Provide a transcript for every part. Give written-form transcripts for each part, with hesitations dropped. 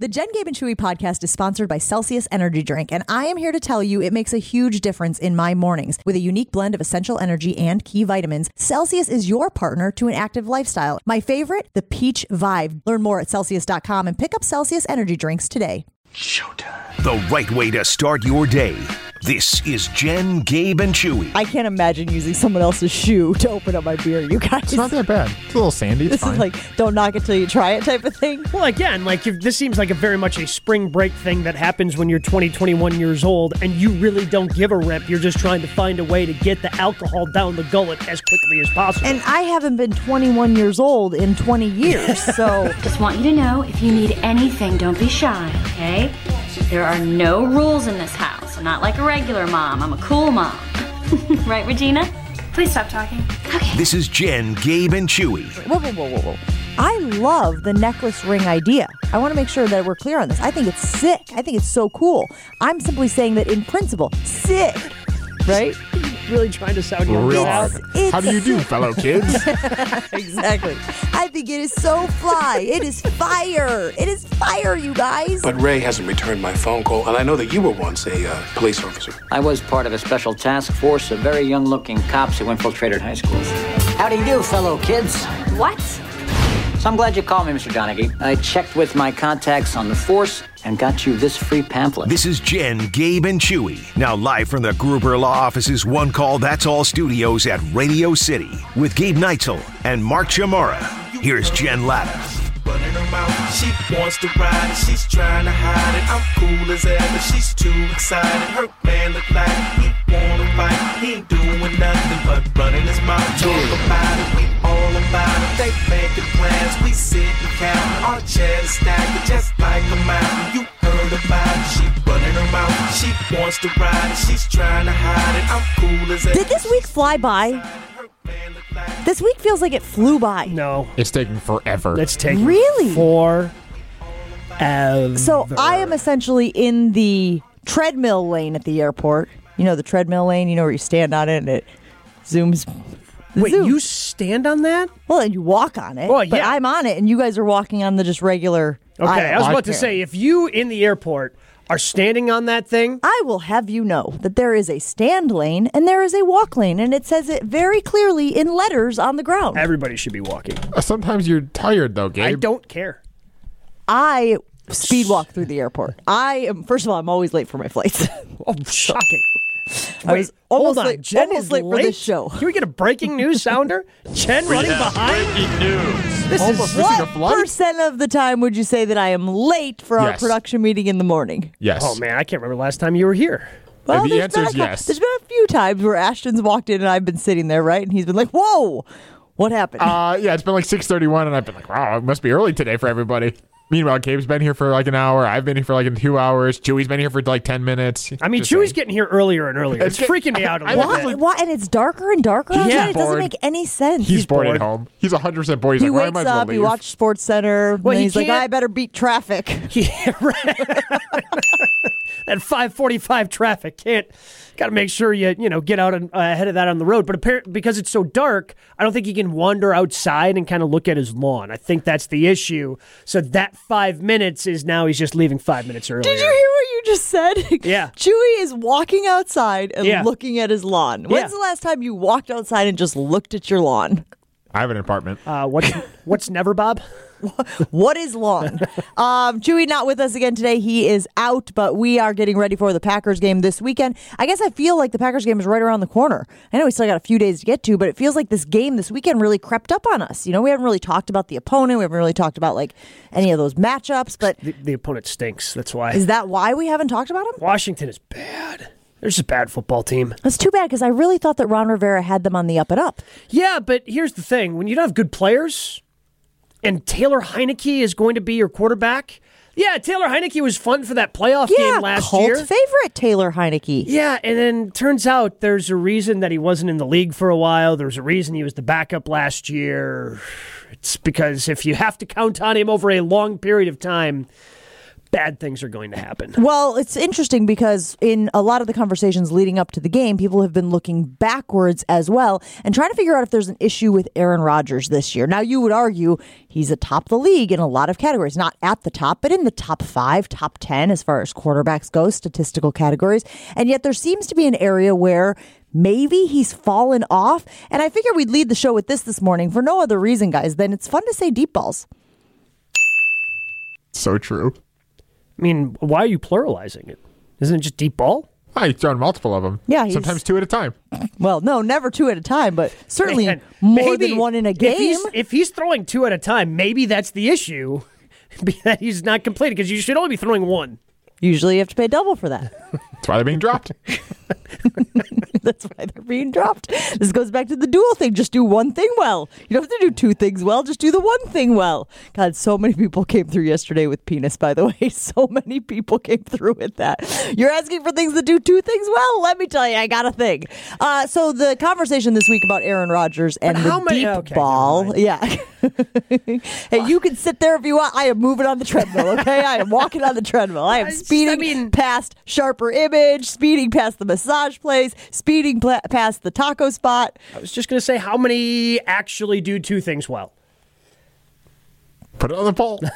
The Jen, Gabe, and Chewy podcast is sponsored by Celsius Energy Drink, and I am here to tell you it makes a huge difference in my mornings. With a unique blend of essential energy and key vitamins, Celsius is your partner to an active lifestyle. My favorite, the Peach Vibe. Learn more at Celsius.com and pick up Celsius Energy Drinks today. Showtime. The right way to start your day. This is Jen, Gabe, and Chewy. I can't imagine using someone else's shoe to open up my beer, you guys. It's not that bad. It's a little sandy. It's This fine. is like, don't knock it till you try it type of thing. Well, again, like this seems like a very much a spring break thing that happens when you're 20, 21 years old, and you really don't give a rip. You're just trying to find a way to get the alcohol down the gullet as quickly as possible. And I haven't been 21 years old in 20 years, so... Just want you to know, if you need anything, don't be shy, okay? There are no rules in this house. I'm not like a regular mom. I'm a cool mom. Right, Regina? Please stop talking. Okay. This is Jen, Gabe, and Chewy. Whoa. I love the necklace ring idea. I want to make sure that we're clear on this. I think it's sick. I think it's so cool. I'm simply saying that in principle, sick, right? Really trying to sound young. Real out. hard. How do you do, fellow kids? Exactly. I think it is so fly. It is fire. It is fire, you guys. But Ray hasn't returned my phone call, and I know that you were once a police officer. I was part of a special task force of very young-looking cops who infiltrated high schools. How do you do, fellow kids? What? So I'm glad you called me, Mr. Donaghy. I checked with my contacts on the force and got you this free pamphlet. This is Jen, Gabe, and Chewy. Now live from the Gruber Law Office's One Call That's All studios at Radio City with Gabe Neitzel and Mark Chamorro. Here's Jen Latta. Running her mouth, she wants to ride it, she's trying to hide it. I'm cool as ever, she's too excited. Her man look like he wanna fight, he ain't doing nothing but running his mouth. Talk about it, we all about it. They making plans, we sit and count. Our chairs stacked just like a mountain. You heard about it, she running her mouth, she wants to ride it, she's trying to hide it. I'm cool as ever. Did this week fly by? This week feels like it flew by. No. It's taking forever. It's taking Really? forever. So I am essentially in the treadmill lane at the airport. You know the treadmill lane? You know where you stand on it and it zooms. Wait, Zoom. you stand on that? Well, and you walk on it. Well, But yeah. I'm on it and you guys are walking on the just regular Okay, aisle. I was about to Here. say, if you in the airport are standing on that thing, I will have you know that there is a stand lane and there is a walk lane, and it says it very clearly in letters on the ground. everybody should be walking. Sometimes you're tired, though, Gabe. I don't care. I speed walk through the airport. First of all, I'm always late for my flights. Oh, shocking. I was hold almost on. late, Jen almost is late for this show. Can we get a breaking news sounder? Jen running behind? Breaking news. This Almost is missing a What flight? percent of the time would you say that I am late for our Yes. production meeting in the morning? Yes. Oh, man, I can't remember the last time you were here. Well, the there's answer been is a yes. There's been a few times where Ashton's walked in and I've been sitting there, right? And he's been like, whoa, what happened? Yeah, it's been like 6:31, and I've been like, wow, it must be early today for everybody. Meanwhile, Gabe's been here for like an hour. I've been here for like 2 hours. Chewy's been here for like 10 minutes. I mean, Just Chewy's saying. getting here earlier and earlier. It's freaking me out a little Why? bit. Why? And it's darker and darker outside. Yeah. It doesn't Bored. make any sense. He's bored bored. at home. He's 100% bored. He's He like, well, I wakes might as well up, he leave. watches Sports Center, Well, and he he's like, can't- I better beat traffic. Yeah, right. That 5:45 traffic got to make sure you get out ahead of that on the road. But because it's so dark, I don't think he can wander outside and kind of look at his lawn. I think that's the issue. So that 5 minutes is now he's just leaving 5 minutes earlier. Did you hear what you just said? Yeah. Chewy is walking outside and Yeah. looking at his lawn. When's Yeah. the last time you walked outside and just looked at your lawn? I have an apartment. What's never, Bob? What is lawn? Chewy not with us again today. He is out, but we are getting ready for the Packers game this weekend. I guess I feel like the Packers game is right around the corner. I know we still got a few days to get to, but it feels like this game this weekend really crept up on us. You know, we haven't really talked about the opponent. We haven't really talked about like any of those matchups, but The opponent stinks. That's why. is that why we haven't talked about him? Washington is bad. They're just a bad football team. That's too bad because I really thought that Ron Rivera had them on the up and up. Yeah, but here's the thing. When you don't have good players and Taylor Heineke is going to be your quarterback, yeah, Taylor Heineke was fun for that playoff game last cult year. favorite Taylor Heineke. Yeah, and then turns out there's a reason that he wasn't in the league for a while. There's a reason he was the backup last year. It's because if you have to count on him over a long period of time, bad things are going to happen. Well, it's interesting because in a lot of the conversations leading up to the game, people have been looking backwards as well and trying to figure out if there's an issue with Aaron Rodgers this year. Now, you would argue he's atop the league in a lot of categories, not at the top, but in the top 5, top 10 as far as quarterbacks go, statistical categories. And yet there seems to be an area where maybe he's fallen off. And I figured we'd lead the show with this morning for no other reason, guys, than it's fun to say deep balls. So true. I mean, why are you pluralizing it? Isn't it just deep ball? He's throwing multiple of them. Yeah, sometimes 2 at a time. Well, no, never 2 at a time, but certainly Man, more than one in a game. If he's throwing 2 at a time, maybe that's the issue. That he's not completing, because you should only be throwing 1. Usually you have to pay double for that. That's why they're being dropped. That's why they're being dropped. This goes back to the dual thing. Just do one thing well. You don't have to do 2 things well. Just do the one thing well. God, so many people came through yesterday with penis, by the way. So many people came through with that. You're asking for things that do 2 things well? Let me tell you, I got a thing. So the conversation this week about Aaron Rodgers and the deep ball. Yeah. Hey, you can sit there if you want. I am moving on the treadmill, okay? I am walking on the treadmill. I am speeding past Sharper Image, speeding past the massage place, speeding past the taco spot. I was just going to say, how many actually do 2 things well? Put it on the poll. The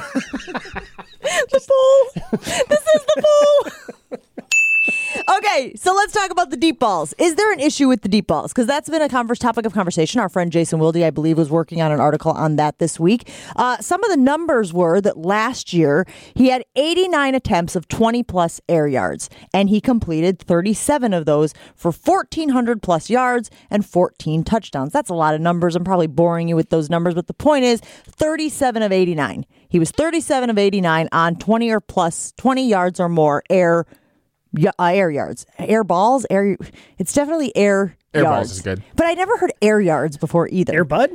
poll. This is the poll. Okay, so let's talk about the deep balls. Is there an issue with the deep balls? Because that's been a topic of conversation. Our friend Jason Wilde, I believe, was working on an article on that this week. Some of the numbers were that last year he had 89 attempts of 20-plus air yards, and he completed 37 of those for 1,400-plus yards and 14 touchdowns. That's a lot of numbers. I'm probably boring you with those numbers, but the point is 37 of 89. He was 37 of 89 on 20 yards or more air yards. Air balls? It's definitely air yards. Balls is good. But I never heard air yards before either. Air Bud?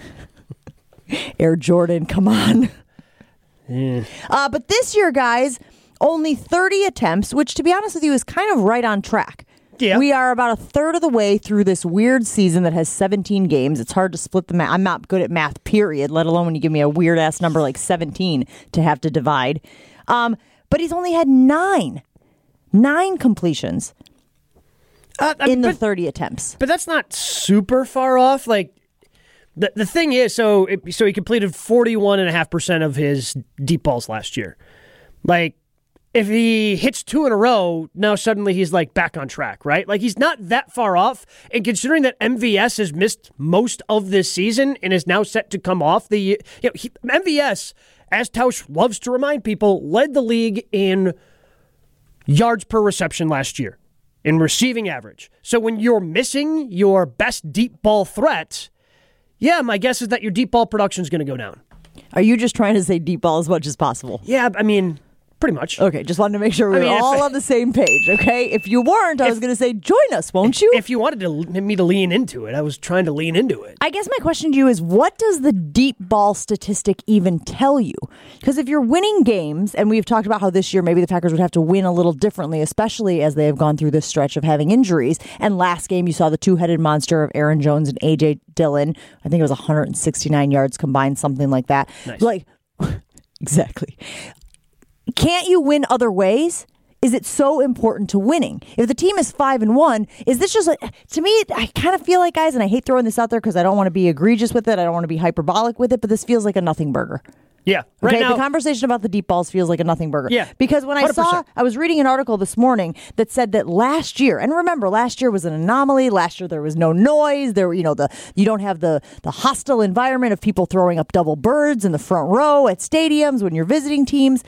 Air Jordan, come on. Yeah. But this year, guys, only 30 attempts, which to be honest with you is kind of right on track. Yeah. We are about a third of the way through this weird season that has 17 games. It's hard to split the math. I'm not good at math, period, let alone when you give me a weird-ass number like 17 to have to divide. But he's only had 9 completions in the 30 attempts. But that's not super far off. Like, the thing is, so he completed 41.5% of his deep balls last year. Like, if he hits 2 in a row, now suddenly he's like back on track, right? Like, he's not that far off. And considering that MVS has missed most of this season and is now set to come off MVS, as Tausch loves to remind people, led the league in yards per reception last year in receiving average. So when you're missing your best deep ball threat, yeah, my guess is that your deep ball production is going to go down. Are you just trying to say deep ball as much as possible? Yeah, I mean, pretty much. Okay, just wanted to make sure we were all on the same page, okay? If you weren't, I was going to say, join us, won't you? If you wanted me to lean into it, I was trying to lean into it. I guess my question to you is, what does the deep ball statistic even tell you? Because if you're winning games, and we've talked about how this year maybe the Packers would have to win a little differently, especially as they have gone through this stretch of having injuries. And last game, you saw the 2-headed monster of Aaron Jones and A.J. Dillon. I think it was 169 yards combined, something like that. Nice. Like, exactly. Can't you win other ways? Is it so important to winning? If the team is 5-1, is this just like, to me, I kind of feel like, guys, and I hate throwing this out there because I don't want to be egregious with it. I don't want to be hyperbolic with it, but this feels like a nothing burger. Yeah. Right now, the conversation about the deep balls feels like a nothing burger. Yeah. Because when 100%. I was reading an article this morning that said that last year, and remember, last year was an anomaly. Last year there was no noise. There, you don't have the hostile environment of people throwing up double birds in the front row at stadiums when you're visiting teams.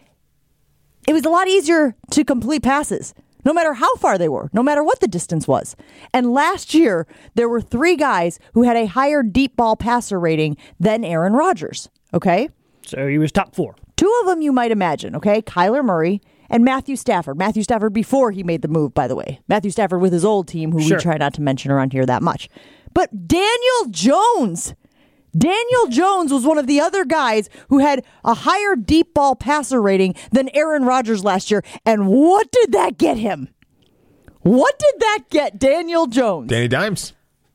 It was a lot easier to complete passes, no matter how far they were, no matter what the distance was. And last year, there were 3 guys who had a higher deep ball passer rating than Aaron Rodgers, okay? So he was top 4. 2 of them you might imagine, okay? Kyler Murray and Matthew Stafford. Matthew Stafford before he made the move, by the way. Matthew Stafford with his old team, who we try not to mention around here that much. But Daniel Jones was one of the other guys who had a higher deep ball passer rating than Aaron Rodgers last year. And what did that get him? What did that get Daniel Jones? Danny Dimes.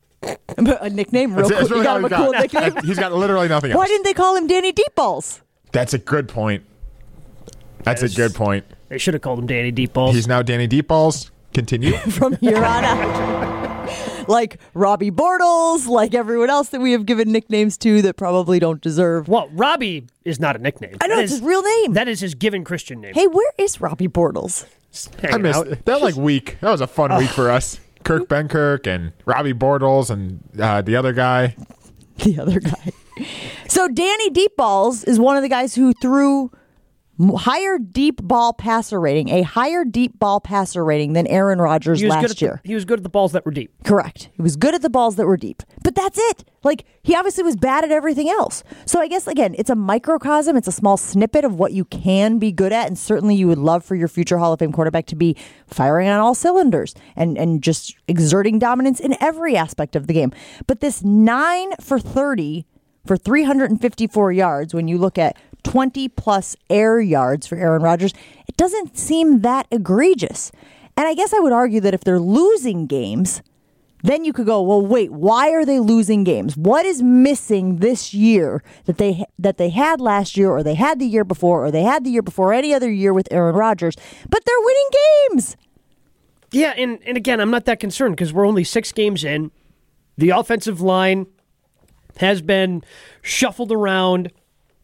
A nickname, real quick. Really You got him a cool nickname. He's got literally nothing else. Why didn't they call him Danny Deep Balls? That's a good point. That's a good point. They should have called him Danny Deep Balls. He's now Danny Deep Balls. Continue. From here on out. Like Robbie Bortles, like everyone else that we have given nicknames to that probably don't deserve. Well, Robbie is not a nickname. I know, it's his real name. That is his given Christian name. Hey, where is Robbie Bortles? I missed that week. That was a fun week for us. Kirk Benkirk and Robbie Bortles and the other guy. The other guy. So Danny Deep Balls is one of the guys who threw higher deep ball passer rating, a higher deep ball passer rating than Aaron Rodgers last year. He was good at the balls that were deep. Correct. He was good at the balls that were deep. But that's it. Like, he obviously was bad at everything else. So I guess, again, it's a microcosm. It's a small snippet of what you can be good at. And certainly you would love for your future Hall of Fame quarterback to be firing on all cylinders and just exerting dominance in every aspect of the game. But this 9 for 30 for 354 yards, when you look at 20-plus air yards for Aaron Rodgers, it doesn't seem that egregious. And I guess I would argue that if they're losing games, then you could go, well, wait, why are they losing games? What is missing this year that they had last year, or they had the year before, or they had the year before any other year with Aaron Rodgers, but they're winning games? Yeah, and again, I'm not that concerned because we're only 6 games in. The offensive line has been shuffled around.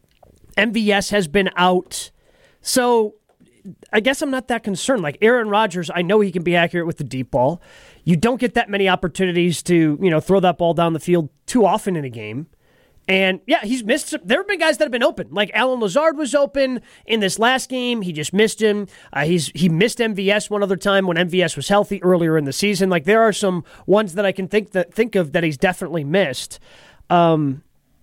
MVS has been out. So I guess I'm not that concerned. Like Aaron Rodgers, I know he can be accurate with the deep ball. You don't get that many opportunities to, throw that ball down the field too often in a game. And yeah, he's missed. There have been guys that have been open. Like Allen Lazard was open in this last game. He just missed him. He missed MVS one other time when MVS was healthy earlier in the season. Like there are some ones that I can think of that he's definitely missed. But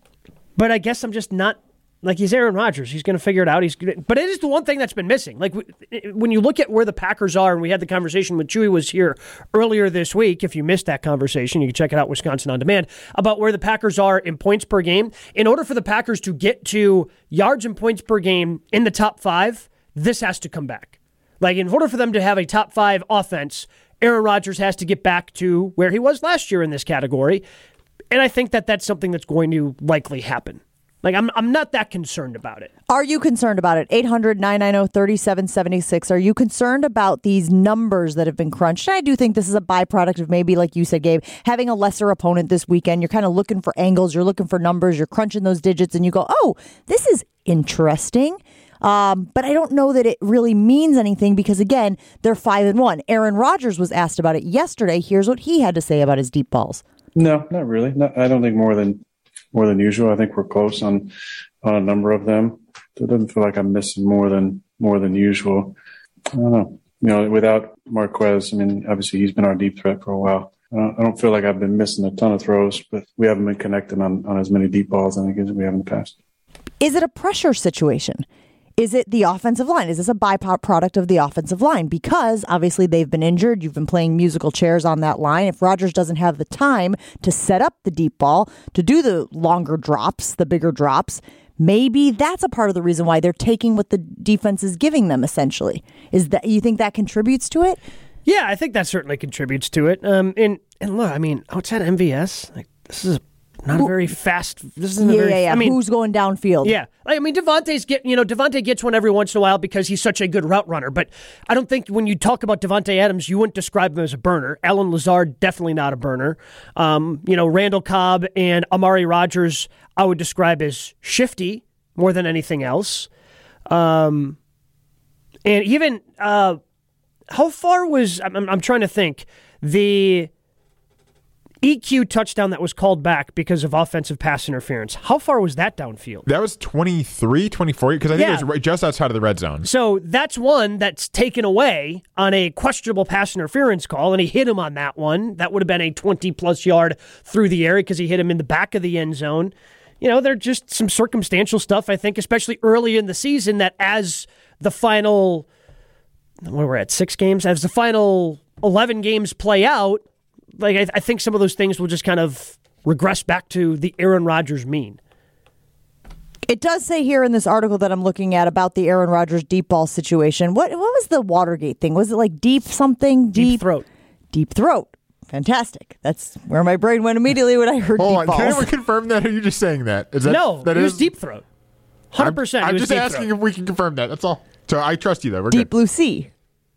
I guess I'm just not. Like, he's Aaron Rodgers. He's going to figure it out. But it is the one thing that's been missing. Like, when you look at where the Packers are, and we had the conversation when Chewy was here earlier this week. If you missed that conversation, you can check it out, Wisconsin On Demand, about where the Packers are in points per game. In order for the Packers to get to yards and points per game in the top 5, this has to come back. Like, in order for them to have a top 5 offense, Aaron Rodgers has to get back to where he was last year in this category. And I think that that's something that's going to likely happen. Like, I'm not that concerned about it. Are you concerned about it? 800-990-3776. Are you concerned about these numbers that have been crunched? And I do think this is a byproduct of maybe, like you said, Gabe, having a lesser opponent this weekend. You're kind of looking for angles. You're looking for numbers. You're crunching those digits, and you go, oh, this is interesting. But I don't know that it really means anything because, again, they're 5-1. Aaron Rodgers was asked about it yesterday. Here's what he had to say about his deep balls. No, not really. I don't think more than usual. I think we're close on a number of them. It doesn't feel like I'm missing more than usual. I don't know. Without Marquez, I mean, obviously he's been our deep threat for a while. I don't feel like I've been missing a ton of throws, but we haven't been connecting on as many deep balls, I think, as we have in the past. Is it a pressure situation? Is it the offensive line? Is this a byproduct of the offensive line? Because obviously they've been injured. You've been playing musical chairs on that line. If Rodgers doesn't have the time to set up the deep ball, to do the longer drops, the bigger drops, maybe that's a part of the reason why they're taking what the defense is giving them, essentially. Is that you think that contributes to it? Yeah, I think that certainly contributes to it. And look, I mean, outside MVS, like this is not a very fast. This isn't a very. I mean, who's going downfield? Yeah, I mean, Devontae gets one every once in a while because he's such a good route runner. But I don't think when you talk about Devontae Adams, you wouldn't describe him as a burner. Allen Lazard, definitely not a burner. Randall Cobb and Amari Rodgers, I would describe as shifty more than anything else. And even how far was I'm trying to think the EQ touchdown that was called back because of offensive pass interference. How far was that downfield? That was 23, 24, because I think it was just outside of the red zone. So that's one that's taken away on a questionable pass interference call, and he hit him on that one. That would have been a 20-plus yard through the air because he hit him in the back of the end zone. They're just some circumstantial stuff, I think, especially early in the season, that as the final, we're at 6 games, as the final 11 games play out, like I think some of those things will just kind of regress back to the Aaron Rodgers mean. It does say here in this article that I'm looking at about the Aaron Rodgers deep ball situation. What was the Watergate thing? Was it like deep something? Deep throat. Deep throat. Fantastic. That's where my brain went immediately when I heard deep balls. Can anyone confirm that, or are you just saying that? No, it was deep throat. 100%. I'm just asking if we can confirm that. That's all. So I trust you, though. We're Deep good. Blue Sea.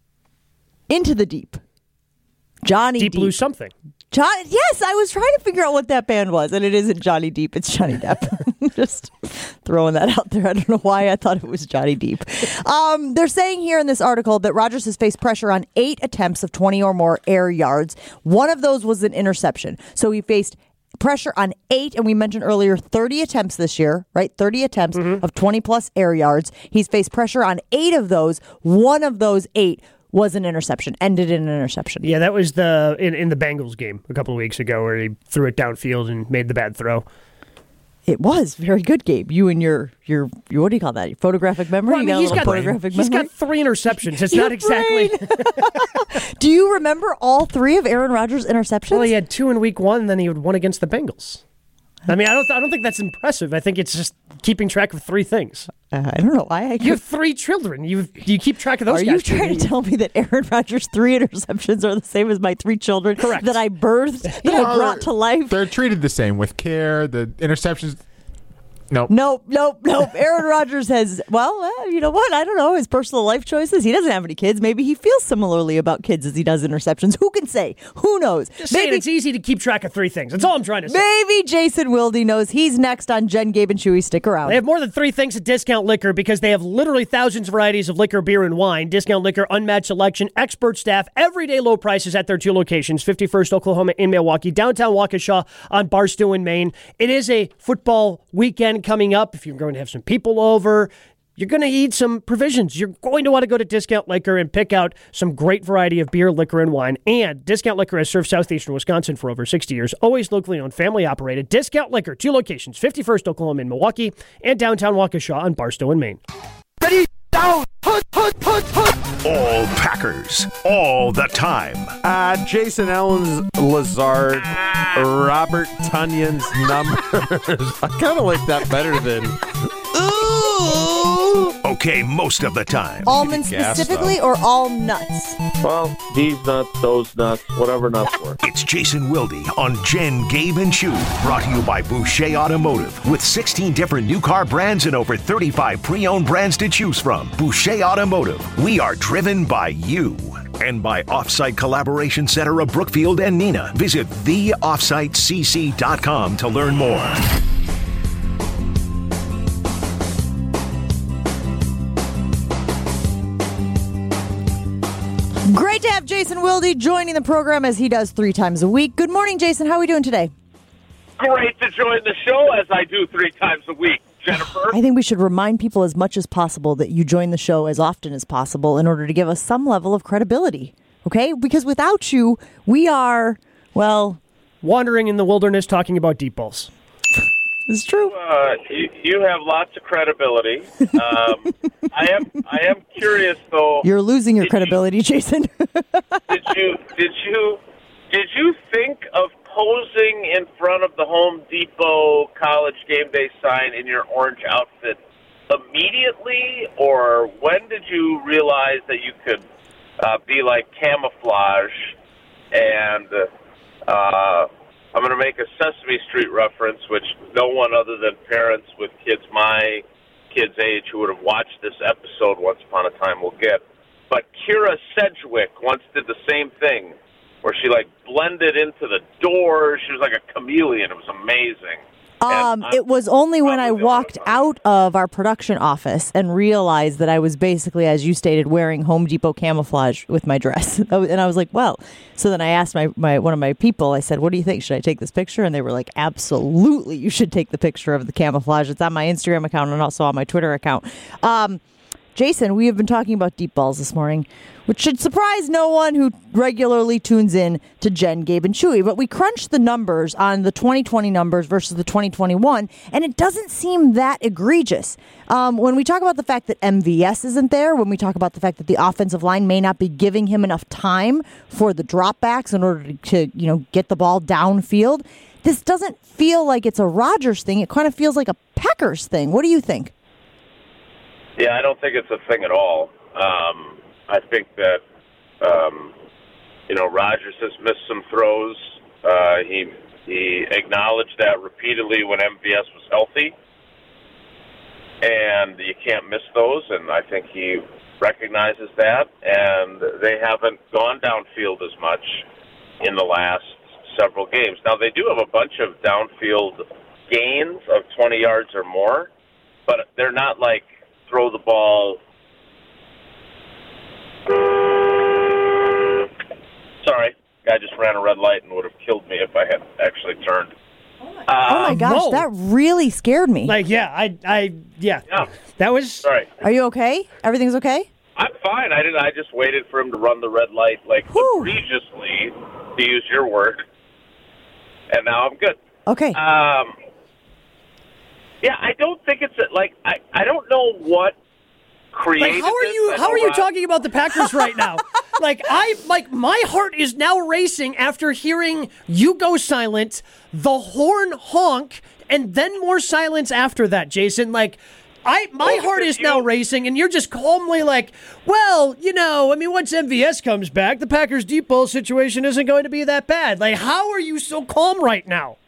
Into the Deep. Johnny Deep. Deep Blue something. Yes, I was trying to figure out what that band was, and it isn't Johnny Deep. It's Johnny Depp. Just throwing that out there. I don't know why I thought it was Johnny Deep. They're saying here in this article that Rodgers has faced pressure on 8 attempts of 20 or more air yards. One of those was an interception. So he faced pressure on 8, and we mentioned earlier 30 attempts this year, right? 30 attempts of 20-plus air yards. He's faced pressure on 8 of those. One of those 8 was an interception, ended in an interception. Yeah, that was in the Bengals game a couple of weeks ago where he threw it downfield and made the bad throw. It was very good, Gabe. You and your what do you call that? Your photographic memory? Well, I mean, he's got 3 interceptions. It's not exactly. Do you remember all 3 of Aaron Rodgers' interceptions? Well, he had 2 in week 1, and then he had 1 against the Bengals. I mean, I don't think that's impressive. I think it's just keeping track of 3 things. I don't know why. You have 3 children. You keep track of those. Are you trying to tell me that Aaron Rodgers' 3 interceptions are the same as my 3 children? Correct. That I birthed, that I brought to life? They're treated the same with care. The interceptions. Nope. Nope. Aaron Rodgers has, you know what? I don't know. His personal life choices. He doesn't have any kids. Maybe he feels similarly about kids as he does interceptions. Who can say? Who knows? Just saying it's easy to keep track of 3 things. That's all I'm trying to say. Maybe Jason Wilde knows. He's next on Jen, Gabe, and Chewy. Stick around. They have more than 3 things at Discount Liquor because they have literally thousands of varieties of liquor, beer, and wine. Discount Liquor, unmatched selection, expert staff, everyday low prices at their 2 locations, 51st Oklahoma in Milwaukee, downtown Waukesha on Barstow in Maine. It is a football weekend coming up. If you're going to have some people over, you're going to need some provisions. You're going to want to go to Discount Liquor and pick out some great variety of beer, liquor, and wine. And Discount Liquor has served southeastern Wisconsin for over 60 years. Always locally owned, family operated. Discount Liquor, 2 locations, 51st Oklahoma in Milwaukee and downtown Waukesha on Barstow in Maine. Ready, down, put. All Packers, all the time. Jason Allen's Lazard, Robert Tunyon's numbers. I kind of like that better than... Okay, most of the time. Almonds specifically or all nuts? Well, these nuts, those nuts, whatever nuts work. It's Jason Wilde on Jen, Gabe, and Chewy. Brought to you by Boucher Automotive. With 16 different new car brands and over 35 pre-owned brands to choose from. Boucher Automotive. We are driven by you. And by Offsite Collaboration Center of Brookfield and Neenah. Visit theoffsitecc.com to learn more. Great to have Jason Wilde joining the program as he does 3 times a week. Good morning, Jason. How are we doing today? Great to join the show as I do 3 times a week, Jennifer. I think we should remind people as much as possible that you join the show as often as possible in order to give us some level of credibility, okay? Because without you, we are, wandering in the wilderness talking about deep balls. It's true. You have lots of credibility. I am curious though. You're losing your credibility, Jason. Did you think of posing in front of the Home Depot College Game Day sign in your orange outfit immediately, or when did you realize that you could be like camouflage? And I'm going to make a Sesame Street reference, which no one other than parents with kids my kids' age who would have watched this episode once upon a time will get. But Kira Sedgwick once did the same thing, where she blended into the door. She was like a chameleon. It was amazing. It was only when I walked out of our production office and realized that I was basically, as you stated, wearing Home Depot camouflage with my dress. And I was like, well, so then I asked one of my people, I said, what do you think? Should I take this picture? And they were like, absolutely, you should take the picture of the camouflage. It's on my Instagram account and also on my Twitter account. Jason, we have been talking about deep balls this morning, which should surprise no one who regularly tunes in to Jen, Gabe, and Chewy. But we crunched the numbers on the 2020 numbers versus the 2021, and it doesn't seem that egregious. When we talk about the fact that MVS isn't there, when we talk about the fact that the offensive line may not be giving him enough time for the dropbacks in order to get the ball downfield, this doesn't feel like it's a Rodgers thing. It kind of feels like a Packers thing. What do you think? Yeah, I don't think it's a thing at all. I think that, Rodgers has missed some throws. He acknowledged that repeatedly when MVS was healthy. and you can't miss those, and I think he recognizes that, and they haven't gone downfield as much in the last several games. Now, they do have a bunch of downfield gains of 20 yards or more, but they're not like throw the ball. Sorry, guy just ran a red light and would have killed me if I had actually turned. Oh my gosh, whoa. that really scared me. Like, yeah. That was. Sorry. Are you okay? Everything's okay? I'm fine. I just waited for him to run the red light, like egregiously, to use your word, and now I'm good. Okay. Yeah, I don't think it's I don't know what created. Like, how are you talking about the Packers right now? My heart is now racing after hearing you go silent, the horn honk, and then more silence after that, Jason. Like, my heart is now racing, and you're just calmly like, well, once MVS comes back, the Packers deep ball situation isn't going to be that bad. Like, how are you so calm right now?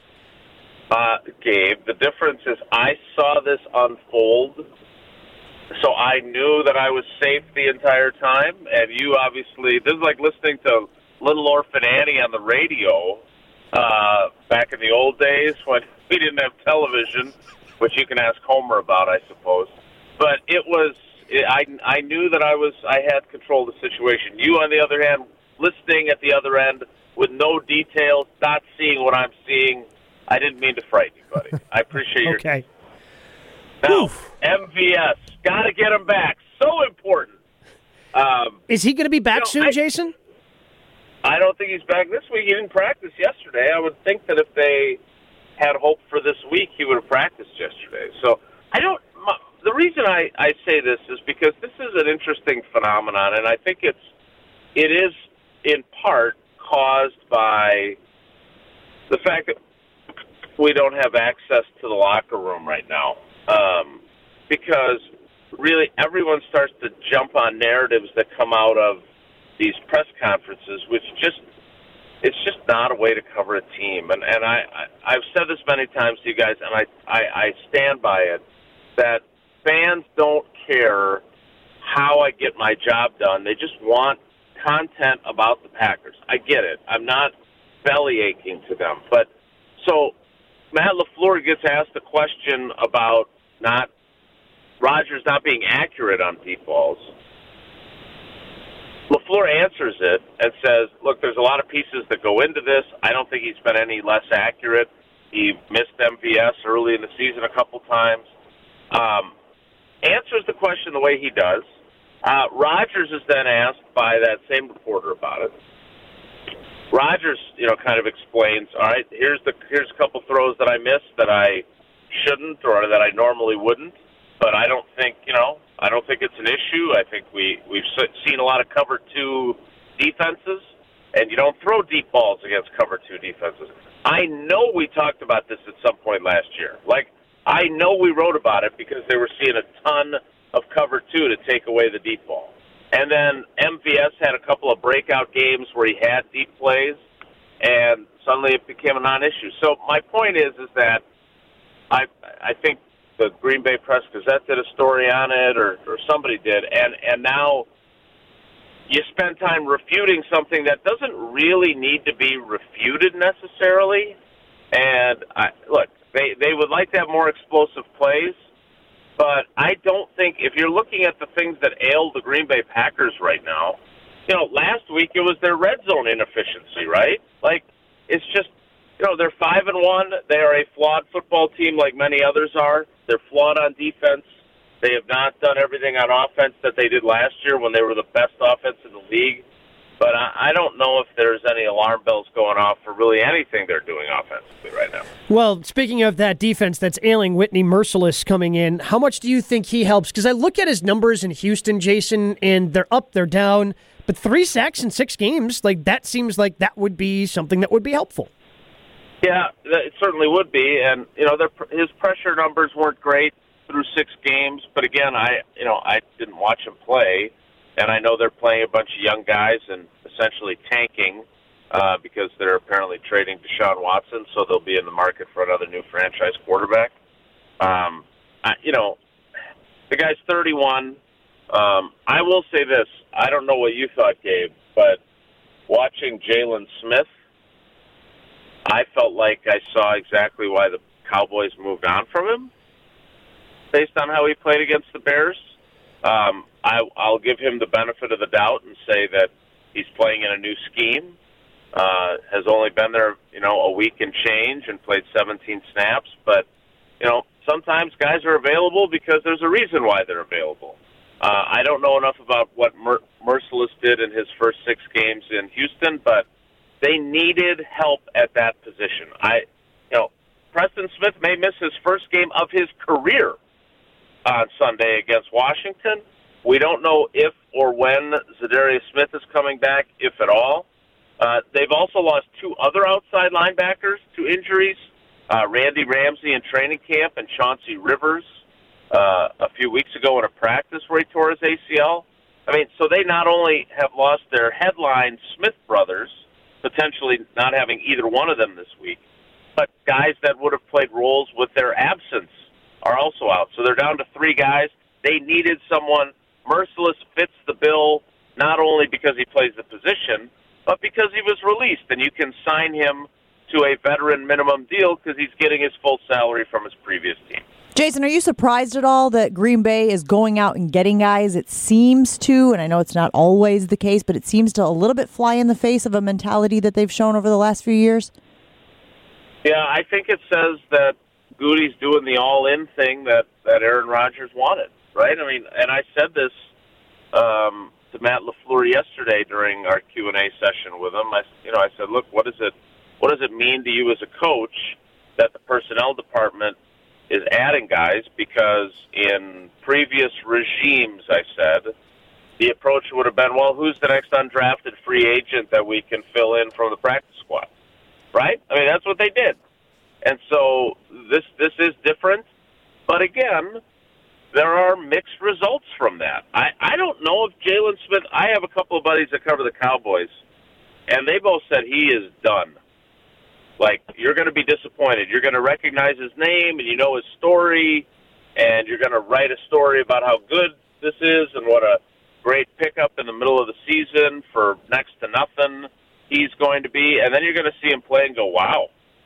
Gabe, the difference is I saw this unfold, so I knew that I was safe the entire time, and you obviously, this is like listening to Little Orphan Annie on the radio back in the old days when we didn't have television, which you can ask Homer about, I suppose. But I knew that I had control of the situation. You, on the other hand, listening at the other end with no details, not seeing what I'm seeing. I didn't mean to frighten you, buddy. I appreciate your... Okay. Now, MVS, got to get him back. So important. Is he going to be back soon, Jason? I don't think he's back this week. He didn't practice yesterday. I would think that if they had hope for this week, he would have practiced yesterday. So the reason I say this is because this is an interesting phenomenon, and I think it is in part caused by the fact that we don't have access to the locker room right now. Because really everyone starts to jump on narratives that come out of these press conferences, which it's just not a way to cover a team. And I've said this many times to you guys, and I stand by it, that fans don't care how I get my job done. They just want content about the Packers. I get it. I'm not belly aching to them. But so Matt LaFleur gets asked a question about Rodgers not being accurate on deep balls. LaFleur answers it and says, look, there's a lot of pieces that go into this. I don't think he's been any less accurate. He missed MVS early in the season a couple times. Answers the question the way he does. Rodgers is then asked by that same reporter about it. Rodgers, kind of explains, all right, here's a couple throws that I missed that I shouldn't or that I normally wouldn't. But I don't think it's an issue. I think we've seen a lot of cover 2 defenses, and you don't throw deep balls against cover 2 defenses. I know we talked about this at some point last year. I know we wrote about it because they were seeing a ton of cover 2 to take away the deep ball. And then MVS had a couple of breakout games where he had deep plays, and suddenly it became a non-issue. So my point is that I think the Green Bay Press-Gazette did a story on it, or somebody did, and now you spend time refuting something that doesn't really need to be refuted necessarily. And they would like to have more explosive plays, but I don't think if you're looking at the things that ail the Green Bay Packers right now, last week it was their red zone inefficiency, right? It's just. They're 5-1. They are a flawed football team like many others are. They're flawed on defense. They have not done everything on offense that they did last year when they were the best offense in the league. But I don't know if there's any alarm bells going off for really anything they're doing offensively right now. Well, speaking of that defense that's ailing Whitney Merciless coming in, how much do you think he helps? Because I look at his numbers in Houston, Jason, and they're up, they're down. But 3 sacks in 6 games, that seems like that would be something that would be helpful. Yeah, it certainly would be, and his pressure numbers weren't great through 6 games. But again, I didn't watch him play, and I know they're playing a bunch of young guys and essentially tanking because they're apparently trading Deshaun Watson, so they'll be in the market for another new franchise quarterback. The guy's 31. I will say this. I don't know what you thought, Gabe, but watching Jalen Smith, I felt like I saw exactly why the Cowboys moved on from him based on how he played against the Bears. I'll give him the benefit of the doubt and say that he's playing in a new scheme, has only been there, a week and change and played 17 snaps. But, sometimes guys are available because there's a reason why they're available. I don't know enough about what Mercilus did in his first 6 games in Houston, but they needed help at that position. Preston Smith may miss his first game of his career on Sunday against Washington. We don't know if or when Zadarius Smith is coming back, if at all. They've also lost 2 other outside linebackers to injuries, Randy Ramsey in training camp and Chauncey Rivers a few weeks ago in a practice where he tore his ACL. So they not only have lost their headline Smith brothers, potentially not having either one of them this week, but guys that would have played roles with their absence are also out. So they're down to 3 guys. They needed someone. Mercilus fits the bill not only because he plays the position, but because he was released, and you can sign him to a veteran minimum deal because he's getting his full salary from his previous team. Jason, are you surprised at all that Green Bay is going out and getting guys? It seems to, and I know it's not always the case, but it seems to a little bit fly in the face of a mentality that they've shown over the last few years. Yeah, I think it says that Goody's doing the all-in thing that Aaron Rodgers wanted, right? And I said this to Matt LaFleur yesterday during our Q&A session with him. I said, look, what does it mean to you as a coach that the personnel department is adding guys? Because in previous regimes, I said, the approach would have been, well, who's the next undrafted free agent that we can fill in from the practice squad, right? That's what they did. And so this is different. But again, there are mixed results from that. I don't know if Jalen Smith, I have a couple of buddies that cover the Cowboys, and they both said he is done. Like, you're going to be disappointed. You're going to recognize his name and you know his story, and you're going to write a story about how good this is and what a great pickup in the middle of the season for next to nothing he's going to be. And then you're going to see him play and go, wow,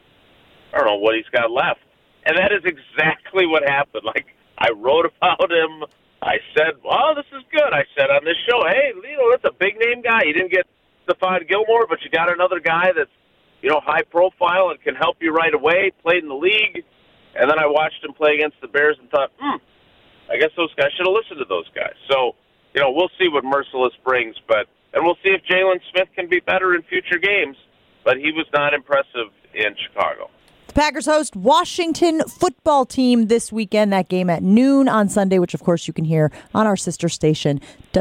I don't know what he's got left. And that is exactly what happened. Like, I wrote about him. I said, well, this is good. I said on this show, hey, that's a big-name guy. You didn't get Stephon Gilmore, but you got another guy that's, high profile and can help you right away, played in the league. And then I watched him play against the Bears and thought, I guess those guys should have listened to those guys. So, we'll see what Mercilus brings, and we'll see if Jalen Smith can be better in future games. But he was not impressive in Chicago. The Packers host Washington football team this weekend. That game at noon on Sunday, which, of course, you can hear on our sister station,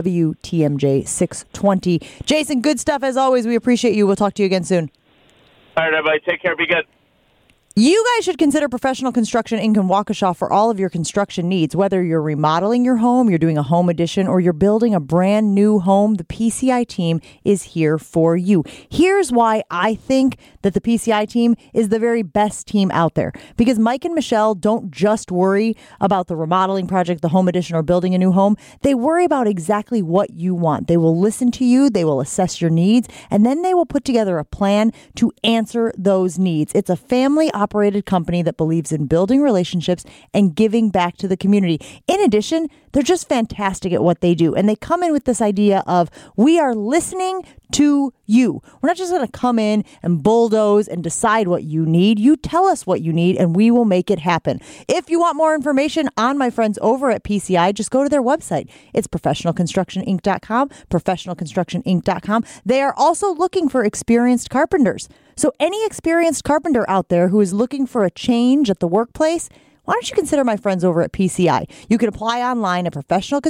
WTMJ 620. Jason, good stuff as always. We appreciate you. We'll talk to you again soon. All right, everybody. Take care. Be good. You guys should consider Professional Construction Inc. in Waukesha for all of your construction needs. Whether you're remodeling your home, you're doing a home addition, or you're building a brand new home, the PCI team is here for you. Here's why I think that the PCI team is the very best team out there. Because Mike and Michelle don't just worry about the remodeling project, the home addition, or building a new home. They worry about exactly what you want. They will listen to you, they will assess your needs, and then they will put together a plan to answer those needs. It's a family-operated company that believes in building relationships and giving back to the community. In addition, they're just fantastic at what they do. And they come in with this idea of, we are listening to you. We're not just going to come in and bulldoze and decide what you need. You tell us what you need and we will make it happen. If you want more information on my friends over at PCI, just go to their website. It's professionalconstructioninc.com, professionalconstructioninc.com. They are also looking for experienced carpenters. So any experienced carpenter out there who is looking for a change at the workplace, why don't you consider my friends over at PCI? You can apply online at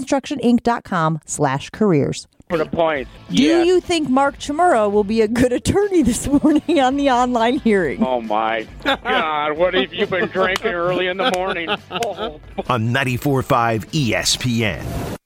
professionalconstructioninc.com/careers. For the points. Do you think Mark Chmura will be a good attorney this morning on the online hearing? Oh, my God. What have you been drinking early in the morning? Oh. On 94.5 ESPN.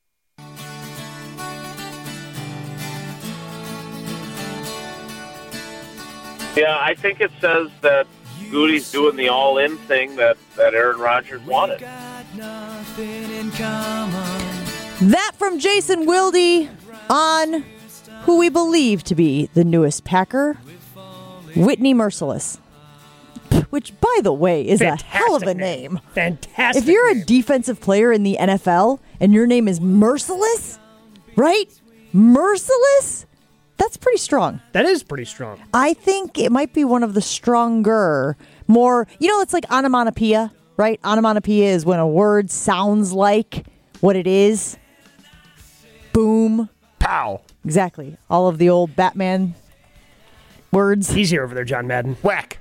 Yeah, I think it says that Goody's doing the all-in thing that Aaron Rodgers wanted. That from Jason Wilde on who we believe to be the newest Packer, Whitney Merciless. Which, by the way, is a hell of a name. Fantastic. If you're name. a defensive player in the NFL and your name is Merciless, right? Merciless? That's pretty strong. That is pretty strong. I think it might be one of the stronger, more, it's like onomatopoeia, right? Onomatopoeia is when a word sounds like what it is. Boom. Pow. Exactly. All of the old Batman words. Easy over there, John Madden. Whack.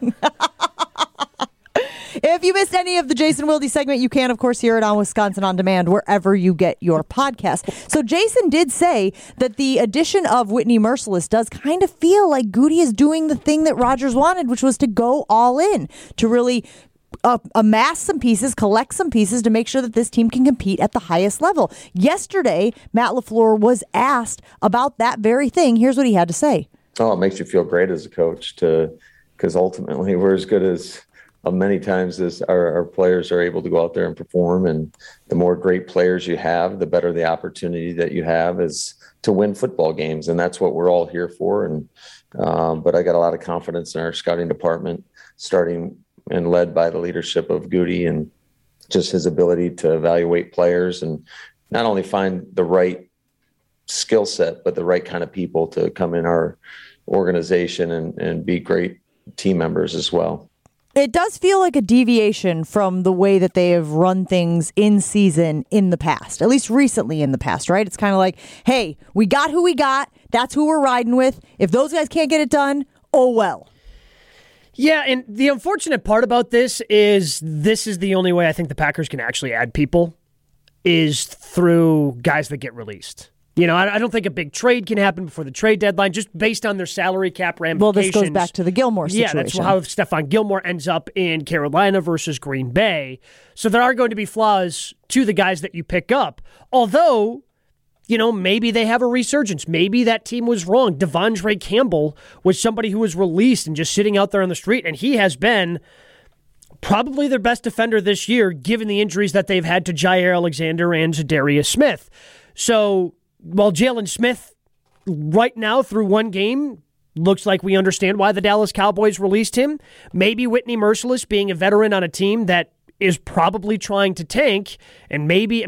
If you missed any of the Jason Wilde segment, you can, of course, hear it on Wisconsin On Demand, wherever you get your podcast. So Jason did say that the addition of Whitney Merciless does kind of feel like Goody is doing the thing that Rodgers wanted, which was to go all in, to really amass some pieces, collect some pieces to make sure that this team can compete at the highest level. Yesterday, Matt LaFleur was asked about that very thing. Here's what he had to say. Oh, it makes you feel great as a coach because ultimately we're as good as many times as our players are able to go out there and perform. And the more great players you have, the better the opportunity that you have is to win football games. And that's what we're all here for. And but I got a lot of confidence in our scouting department, starting and led by the leadership of Goody and just his ability to evaluate players and not only find the right skill set, but the right kind of people to come in our organization and be great team members as well. It does feel like a deviation from the way that they have run things in season in the past, at least recently in the past, right? It's kind of like, hey, we got who we got. That's who we're riding with. If those guys can't get it done, oh well. Yeah, and the unfortunate part about this is the only way I think the Packers can actually add people is through guys that get released. I don't think a big trade can happen before the trade deadline, just based on their salary cap ramifications. Well, this goes back to the Gilmore situation. Yeah, that's how Stephon Gilmore ends up in Carolina versus Green Bay. So there are going to be flaws to the guys that you pick up. Although, maybe they have a resurgence. Maybe that team was wrong. Devondre Campbell was somebody who was released and just sitting out there on the street, and he has been probably their best defender this year, given the injuries that they've had to Jair Alexander and Zadarius Smith. So while Jalen Smith right now through one game looks like we understand why the Dallas Cowboys released him, maybe Whitney Merciless being a veteran on a team that is probably trying to tank, and maybe,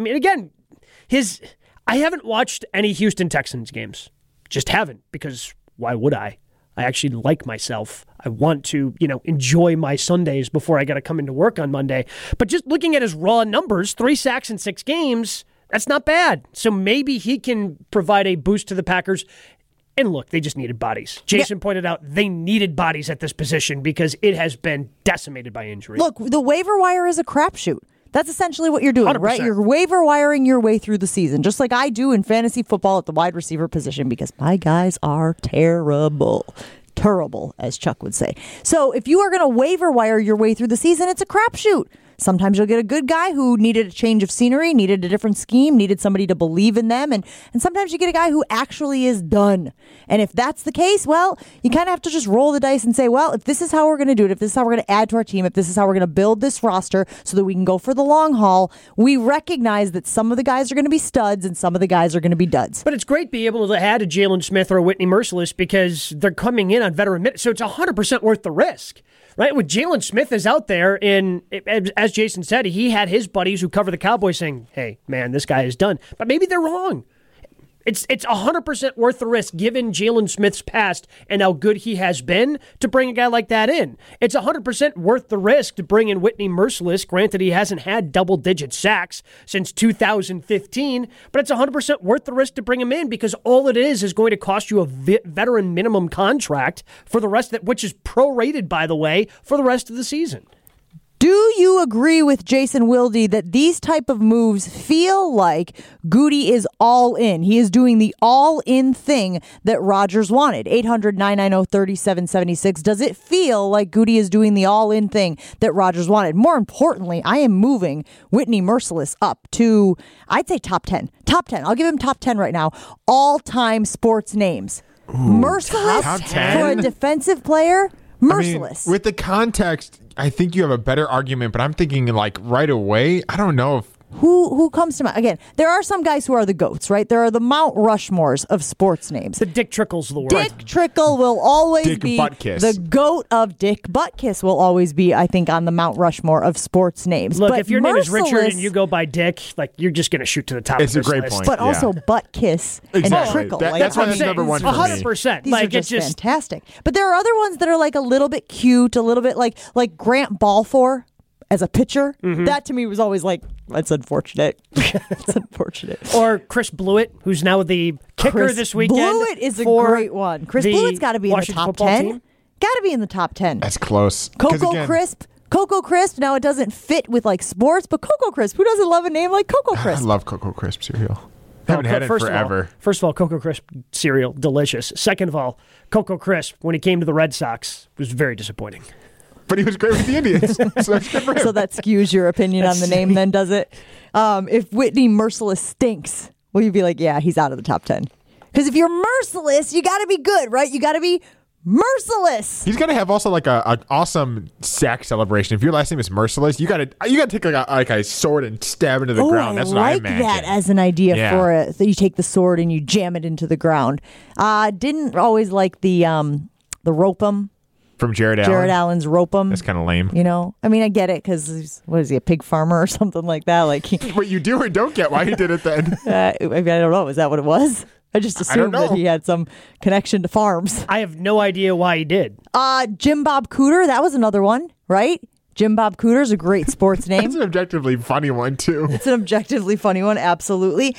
I haven't watched any Houston Texans games. Just haven't, because why would I? I actually like myself. I want to, enjoy my Sundays before I got to come into work on Monday. But just looking at his raw numbers, 3 sacks in 6 games, that's not bad. So maybe he can provide a boost to the Packers. And look, they just needed bodies. Jason pointed out they needed bodies at this position because it has been decimated by injury. Look, the waiver wire is a crapshoot. That's essentially what you're doing, 100%. right? You're waiver wiring your way through the season, just like I do in fantasy football at the wide receiver position, because my guys are terrible. Terrible, as Chuck would say. So if you are going to waiver wire your way through the season, it's a crapshoot. Sometimes you'll get a good guy who needed a change of scenery, needed a different scheme, needed somebody to believe in them. And sometimes you get a guy who actually is done. And if that's the case, well, you kind of have to just roll the dice and say, well, if this is how we're going to do it, if this is how we're going to add to our team, if this is how we're going to build this roster so that we can go for the long haul, we recognize that some of the guys are going to be studs and some of the guys are going to be duds. But it's great being able to add a Jalen Smith or a Whitney Merciless because they're coming in on veteran minutes. So it's 100% worth the risk. Right, when Jalen Smith is out there, and as Jason said, he had his buddies who cover the Cowboys saying, hey, man, this guy is done. But maybe they're wrong. It's 100% worth the risk, given Jalen Smith's past and how good he has been, to bring a guy like that in. It's 100% worth the risk to bring in Whitney Merciless. Granted, he hasn't had double-digit sacks since 2015, but it's 100% worth the risk to bring him in because all it is going to cost you a veteran minimum contract for the rest of it, which is prorated, by the way, for the rest of the season. Do you agree with Jason Wilde that these type of moves feel like Goody is all in? He is doing the all-in thing that Rodgers wanted. 800-990-3776. Does it feel like Goody is doing the all-in thing that Rodgers wanted? More importantly, I am moving Whitney Merciless up to, I'd say top 10. Top 10. I'll give him top 10 right now. All-time sports names. Merciless top 10? for a defensive player? Merciless. With the context, I think you have a better argument, but I'm thinking like right away. I don't know if. Who comes to mind? Again, there are some guys who are the GOATs, right? There are the Mount Rushmores of sports names. The Dick Trickles of the world. Dick Trickle will always Dick be Buttkiss. the GOAT of Dick Buttkiss will always be, I think, on the Mount Rushmore of sports names. Look, but if your name is Richard Merciless- and you go by Dick, like you're just going to shoot to the top It's of a this great list. point. But also Buttkiss and Exactly. Trickle. That's why I that's mean, number one for me. 100%. These Like, are it's just just fantastic. But there are other ones that are like a little bit cute, a little bit like Grant Balfour as a pitcher. Mm-hmm. That to me was always like, that's unfortunate. That's unfortunate. Or Chris Blewett, who's now the kicker Chris this weekend. Blewett is a for great one. Chris the Blewett's got to be in the Washington top football 10. team. Got to be in the top 10. That's close. 'Cause Cocoa again, Crisp. Cocoa Crisp. Now it doesn't fit with like sports, but Cocoa Crisp. Who doesn't love a name like Cocoa I Crisp? love Cocoa Crisp cereal. Haven't had it forever. First of all, Cocoa Crisp cereal, delicious. Second of all, Cocoa Crisp, when he came to the Red Sox, was very disappointing. But he was great with the Indians. So that's good for him. So that skews your opinion on the name, then, does it? If Whitney Merciless stinks, will you be like, yeah, he's out of the top 10? Because if you're merciless, you got to be good, right? You got to be merciless. He's gonna have also like an awesome sack celebration. If your last name is Merciless, you gotta take like a sword and stab into the ground. That's what I like imagine. that as an idea Yeah. for it. So you take the sword and you jam it into the ground. Didn't always like the rope 'em. From Jared Allen. Jared Allen's rope 'em. That's kind of lame. You know, I mean, I get it because what is he, a pig farmer or something like that? Like, What you do or don't get why he did it then. I mean, I don't know. Is that what it was? I just assumed that he had some connection to farms. I have no idea why he did. Jim Bob Cooter, that was another one, right? Jim Bob Cooter's a great sports name. It's an objectively funny one too. It's an objectively funny one, absolutely.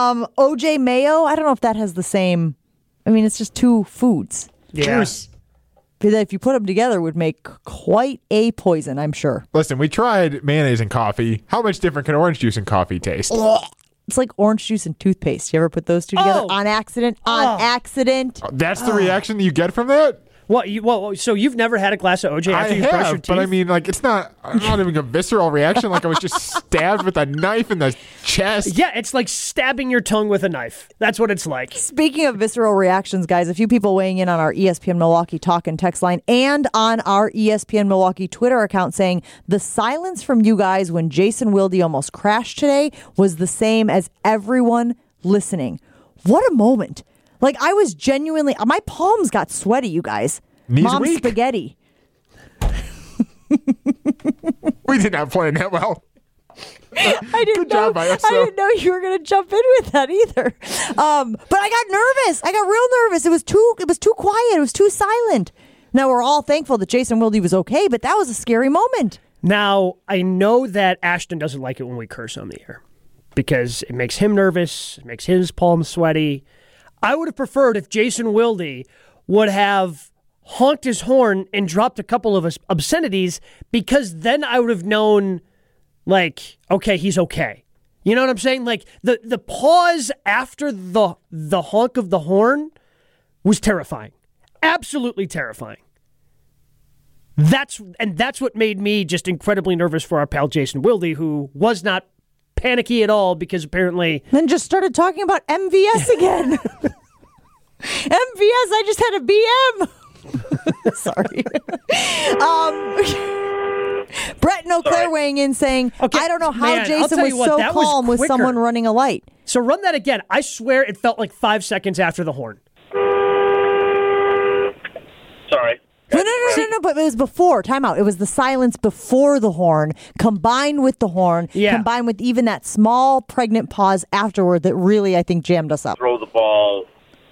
OJ Mayo, I don't know if that has the same. I mean, it's just two foods. Yeah. Juice. That if you put them together would make quite a poison, I'm sure. Listen, we tried mayonnaise and coffee. How much different can orange juice and coffee taste? It's like orange juice and toothpaste. You ever put those two together on accident? On accident. That's the reaction that you get from that? What? So you've never had a glass of OJ after I you brush your have, teeth? but I mean, like, it's not even a visceral reaction. Like I was just stabbed with a knife in the chest. Yeah, it's like stabbing your tongue with a knife. That's what it's like. Speaking of visceral reactions, guys, a few people weighing in on our ESPN Milwaukee talk and text line and on our ESPN Milwaukee Twitter account saying the silence from you guys when Jason Wilde almost crashed today was the same as everyone listening. What a moment. Like, I was genuinely, my palms got sweaty, you guys. Knees Mom weak. spaghetti. We did not plan that well. I didn't Good job, know. by us, I though. didn't know you were going to jump in with that either. But I got nervous. I got real nervous. It was too quiet. It was too silent. Now we're all thankful that Jason Wilde was okay, but that was a scary moment. Now, I know that Ashton doesn't like it when we curse on the air because it makes him nervous, it makes his palms sweaty. I would have preferred if Jason Wilde would have honked his horn and dropped a couple of obscenities because then I would have known, like, okay, he's okay. You know what I'm saying? Like, the pause after the honk of the horn was terrifying. Absolutely terrifying. That's what made me just incredibly nervous for our pal Jason Wilde, who was not panicky at all because apparently... Then just started talking about MVS again. MVS, I just had a BM. Sorry. Brett and Eau Claire weighing in saying, Okay, I don't know how man, I'll Jason tell was you what, so that was calm with quicker. someone running a light. So run that again. I swear it felt like 5 seconds after the horn. Sorry. No, but it was before. Time out. It was the silence before the horn, combined with the horn, combined with even that small pregnant pause afterward that really, I think, jammed us up. Throw the ball.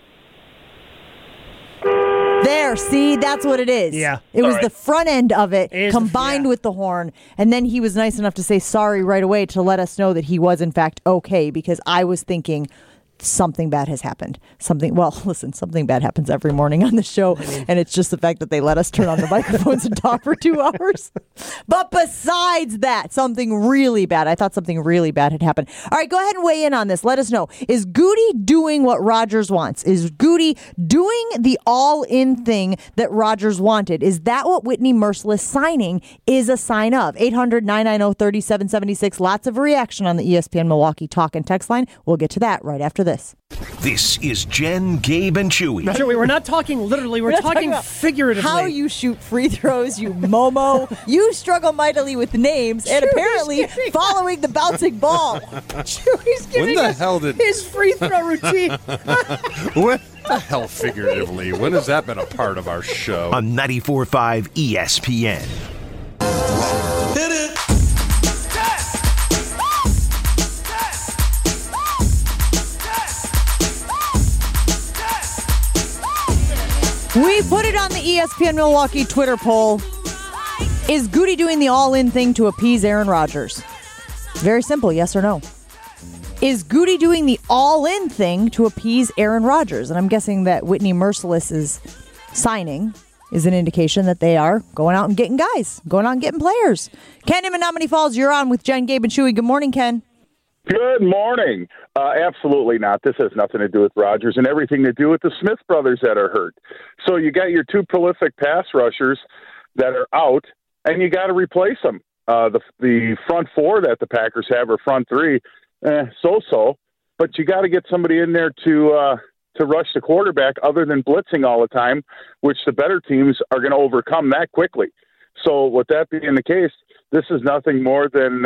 There, see, that's what it is. Yeah. It was Sorry. the front end of it is combined with the horn. And then he was nice enough to say sorry right away to let us know that he was, in fact, okay, because I was thinking something bad has happened. Something bad happens every morning on the show, and it's just the fact that they let us turn on the microphones and talk for 2 hours. But besides that, something really bad. I thought something really bad had happened. All right, go ahead and weigh in on this. Let us know. Is Goody doing what Rodgers wants? Is Goody doing the all-in thing that Rodgers wanted? Is that what Whitney Merciless signing is a sign of? 800-990-3776. Lots of reaction on the ESPN Milwaukee talk and text line. We'll get to that right after this. this. This is Jen, Gabe, and Chewy. Joey, we're not talking literally. We're talking about figuratively. How you shoot free throws, you Momo. You struggle mightily with names and apparently following the bouncing ball. Chewy's giving When the hell did his free throw routine. what the hell figuratively? When has that been a part of our show? On 94.5 ESPN. Hit it. We put it on the ESPN Milwaukee Twitter poll. Is Goody doing the all-in thing to appease Aaron Rodgers? Very simple, yes or no. Is Goody doing the all-in thing to appease Aaron Rodgers? And I'm guessing that Whitney Merciless's signing is an indication that they are going out and getting guys, going out and getting players. Ken in Menominee Falls, you're on with Jen, Gabe, and Chewy. Good morning, Ken. Good morning. Absolutely not. This has nothing to do with Rodgers and everything to do with the Smith brothers that are hurt. So you got your two prolific pass rushers that are out, and you got to replace them. The front four that the Packers have, or front three, so-so. But you got to get somebody in there to rush the quarterback other than blitzing all the time, which the better teams are going to overcome that quickly. So with that being the case, this is nothing more than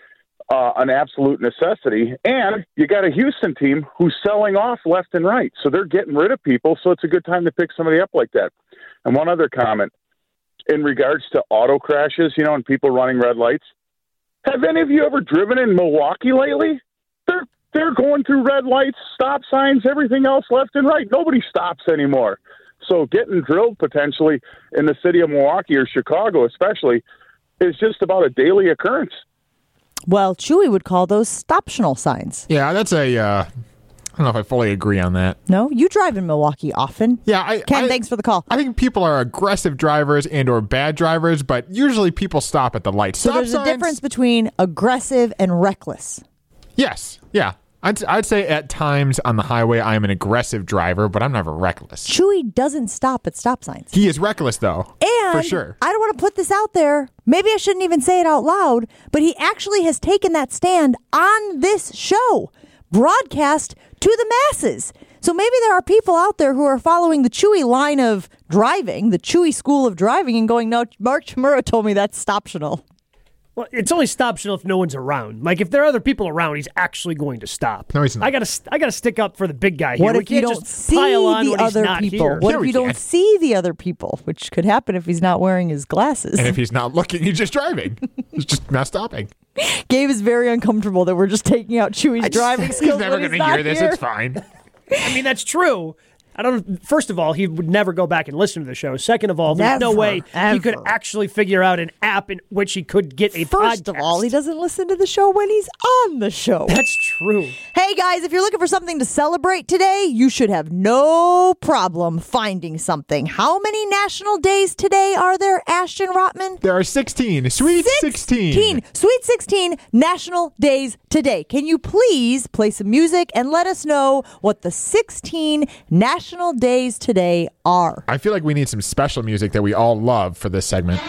an absolute necessity. And you got a Houston team who's selling off left and right. So they're getting rid of people. So it's a good time to pick somebody up like that. And one other comment in regards to auto crashes, and people running red lights. Have any of you ever driven in Milwaukee lately? They're going through red lights, stop signs, everything else left and right. Nobody stops anymore. So getting drilled potentially in the city of Milwaukee or Chicago especially is just about a daily occurrence. Well, Chewy would call those stoptional signs. Yeah, that's I don't know if I fully agree on that. No? You drive in Milwaukee often. Yeah. Ken, thanks for the call. I think people are aggressive drivers and or bad drivers, but usually people stop at the lights. So there's a difference between aggressive and reckless. Yes. Yeah. I'd say at times on the highway I am an aggressive driver, but I'm never reckless. Chewy doesn't stop at stop signs. He is reckless, though. And for sure. I don't want to put this out there. Maybe I shouldn't even say it out loud, but he actually has taken that stand on this show, broadcast to the masses. So maybe there are people out there who are following the Chewy line of driving, the Chewy school of driving, and going, no, Mark Chmura told me that's optional. Well, it's only stoptional if no one's around. Like, if there are other people around, he's actually going to stop. No, he's not. I gotta stick up for the big guy here. What We if you can't don't just see pile on the when he's other not people? here. What if you don't see the other people? Which could happen if he's not wearing his glasses. And if he's not looking, he's just driving. He's just not stopping. Gabe is very uncomfortable that we're just taking out Chewy's driving skills. He's never going to hear this. It's fine. I mean, that's true. I don't. First of all, he would never go back and listen to the show. Second of all, there's no way he could actually figure out an app in which he could get a podcast. First of all, he doesn't listen to the show when he's on the show. That's true. Hey, guys, if you're looking for something to celebrate today, you should have no problem finding something. How many national days today are there, Ashton Rotman? There are 16. Sweet 16. Sweet 16 national days today. Can you please play some music and let us know what the 16 national days today are? I feel like we need some special music that we all love for this segment.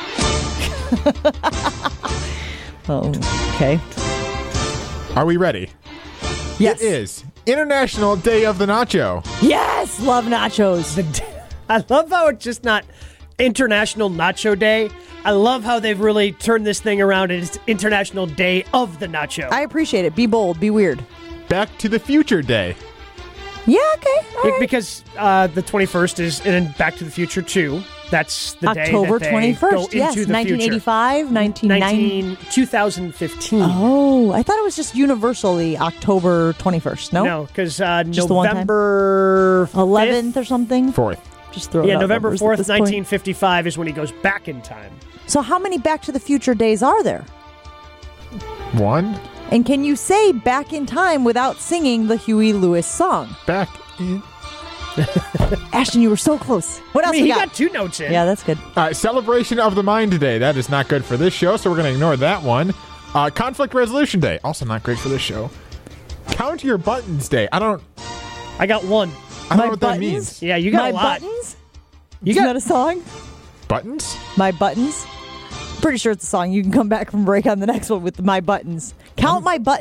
Okay. Are we ready? Yes. It is International Day of the Nacho. Yes, love nachos. I love how it's just not International Nacho Day. I love how they've really turned this thing around and it's International Day of the Nacho. I appreciate it. Be bold. Be weird. Back to the Future Day. Yeah, okay. All right. Because the 21st is in Back to the Future 2. That's the October day that they 21st. go into Yes, the 1985, 1990. 2015. Oh, I thought it was just universally October 21st. No? No, because Just the one time? November 11th or something? 4th. Just throw it out November numbers 4th, at this point. 1955 is when he goes back in time. So how many Back to the Future days are there? 1. And can you say back in time without singing the Huey Lewis song? Back in. Ashton, you were so close. What else he we got 2 notes in. Yeah, that's good. Celebration of the Mind Day. That is not good for this show, so we're going to ignore that one. Conflict Resolution Day. Also not great for this show. Count Your Buttons Day. I got 1. I don't know what that means. Yeah, you got My a lot. buttons? Isn't that a song? Buttons? My buttons? Pretty sure it's a song. You can come back from break on the next one with My Buttons. Count My Buttons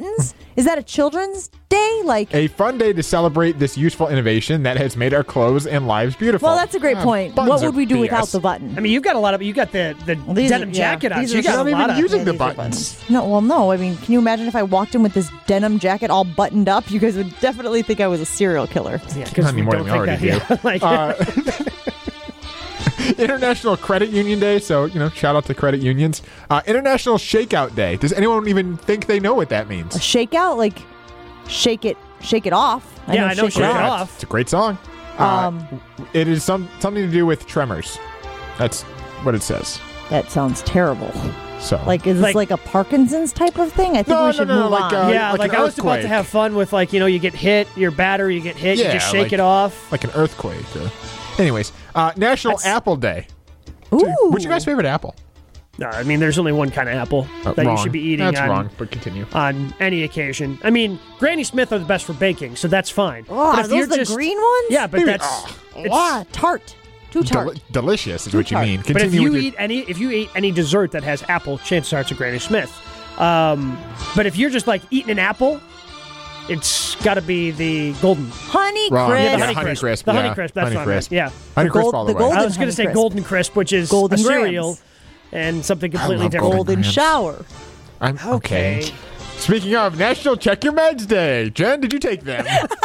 Is that a children's day? Like A fun day to celebrate this useful innovation that has made our clothes and lives beautiful. Well, that's a great point. buttons What are would we do BS. without the button? I mean, you've got you got the These denim are- jacket on. these So you are got You're a not lot even of. using the these are buttons. No. I mean, can you imagine if I walked in with this denim jacket all buttoned up? You guys would definitely think I was a serial killer. Yeah, Not 'cause any more than we don't already think do. that- yeah, like, International Credit Union Day, so, shout out to credit unions. International Shakeout Day. Does anyone even think they know what that means? A shakeout, like shake it off. Yeah, I know Shake It Yeah, Off. It's a great song. It is something to do with tremors. That's what it says. That sounds terrible. So, Like, is this like a Parkinson's type of thing? I think No, we should no, move like, on. yeah, like like an I was about earthquake. to have fun with you get hit, your battery, you get hit, you Yeah, just shake like- it off. like an earthquake. Anyways, National Apple Day. Ooh. What's your guys' favorite apple? No, I mean, there's only one kind of apple that wrong. you should be eating That's on, wrong, but continue. on any occasion. I mean, Granny Smith are the best for baking, so that's fine. Oh, But are if you're those the just- green ones? Yeah, but Maybe- that's Wow, tart. Too tart. Delicious is what you tart. mean. But if Continue you with your- eat any dessert that has apple, chances are it's a Granny Smith. But if you're just like eating an apple, it's got to be the golden. Honey Wrong. Crisp. Yeah, the Honey Honey Crisp, The yeah. Honey Crisp. That's Honey what I meant. Crisp. Yeah. Honey Crisp gold- all the the way. golden I was going to Honey say Crisp. Golden Crisp, which is Golden a Grahams. cereal and something completely love different. Golden Grahams. shower. I'm okay. Speaking of National Check Your Meds Day, Jen, did you take them?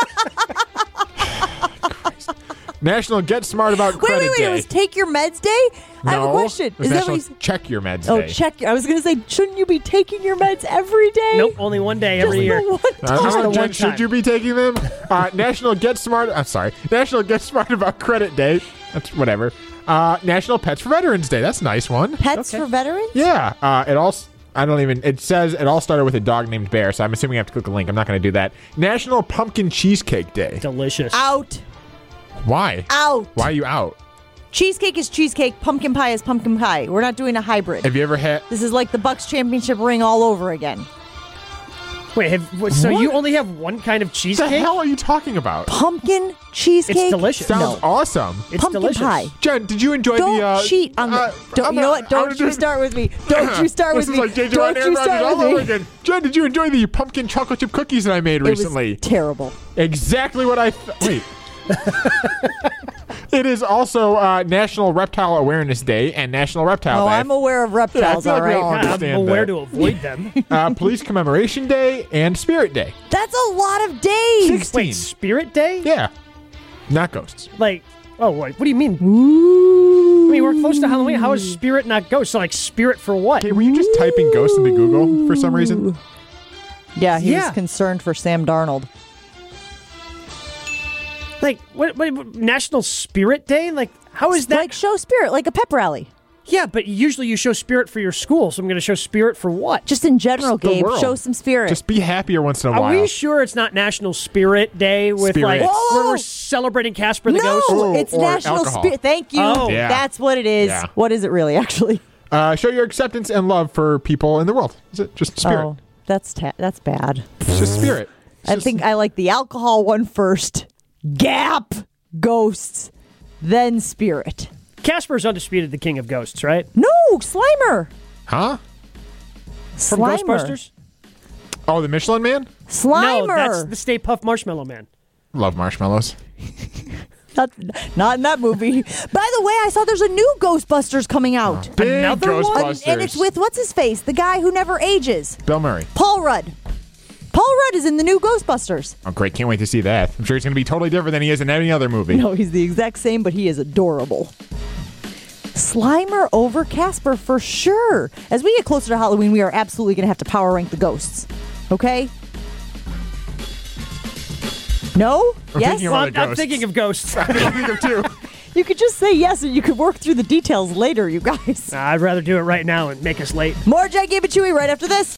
Christ. National Get Smart About Credit Wait. Day. It was Take Your Meds Day? I have a No, question. it was Is that National what you Check Your Meds Oh, Day. check. I was going to say, shouldn't you be taking your meds every day? Nope, only one day every Just year. the one I don't time. know, the Jen, one should time. you be taking them? National Get Smart About Credit Day. That's whatever. National Pets for Veterans Day. That's a nice one. Pets for veterans? Yeah. It says it all started with a dog named Bear, so I'm assuming I have to click a link. I'm not going to do that. National Pumpkin Cheesecake Day. Delicious. Out. Why? Out. Why are you out? Cheesecake is cheesecake. Pumpkin pie is pumpkin pie. We're not doing a hybrid. Have you ever had... This is like the Bucks championship ring all over again. Wait, so you only have one kind of What the cheesecake? hell are you talking about? Pumpkin cheesecake. It's delicious. Sounds awesome. It's Pumpkin delicious. pie. Jen, did you enjoy Don't the... cheat on the. Don't, you know what? Don't you start with me. Don't you start with This me. is like J.J. Don't Aaron you Rodgers start all over with me. again. Jen, did you enjoy the pumpkin chocolate chip cookies that I made recently? It was terrible. Exactly what I... Wait. It is also National Reptile Awareness Day and National Reptile Oh, Day. I'm aware of Yeah, I reptiles, feel like all we all right. I'm understand aware that. to avoid them. Police Commemoration Day and Spirit Day. That's a lot of days. 16. Wait, Spirit Day? Yeah. Not ghosts. Like, oh, what do you mean? I mean, we're close to Halloween. How is Spirit not ghost? So, like, Spirit for what? Okay, were you just typing ghost into Google for some reason? Yeah, he Yeah. was concerned for Sam Darnold. Like, what National Spirit Day? Like, how is that? Like show spirit, like a pep rally. Yeah, but usually you show Spirit for your school, so I'm going to show Spirit for what? Just in general, Just the Gabe. world. Show some spirit. Just be happier once in a Are while. we sure it's not National Spirit Day with Spirit. like Whoa! where we're celebrating Casper the no, Ghost? it's or National alcohol. Spirit. Thank you. Oh. Yeah. That's what it is. Yeah. What is it really, actually? Show your acceptance and love for people in the world. Is it just spirit? Oh, that's bad. It's just spirit. It's I just- think I like the alcohol one first. Gap, ghosts, then spirit. Casper's undisputed the king of ghosts, right? No, Slimer. Huh? From Slimer. Ghostbusters? Oh, the Michelin Man? Slimer. No, that's the Stay Puft Marshmallow Man. Love marshmallows. Not in that movie. By the way, I saw there's a new Ghostbusters coming out. Big Another one? Ghostbusters. And it's with, what's his face? The guy who never ages. Bill Murray. Paul Rudd. Paul Rudd is in the new Ghostbusters. Oh, great. Can't wait to see that. I'm sure he's going to be totally different than he is in any other movie. No, he's the exact same, but he is adorable. Slimer over Casper for sure. As we get closer to Halloween, we are absolutely going to have to power rank the ghosts. Okay? No? I'm Yes? thinking of Well, other I'm ghosts. thinking of ghosts. I'm thinking of two. You could just say yes and you could work through the details later, you guys. I'd rather do it right now and make us late. More Jack, Gabe, and Chewy right after this.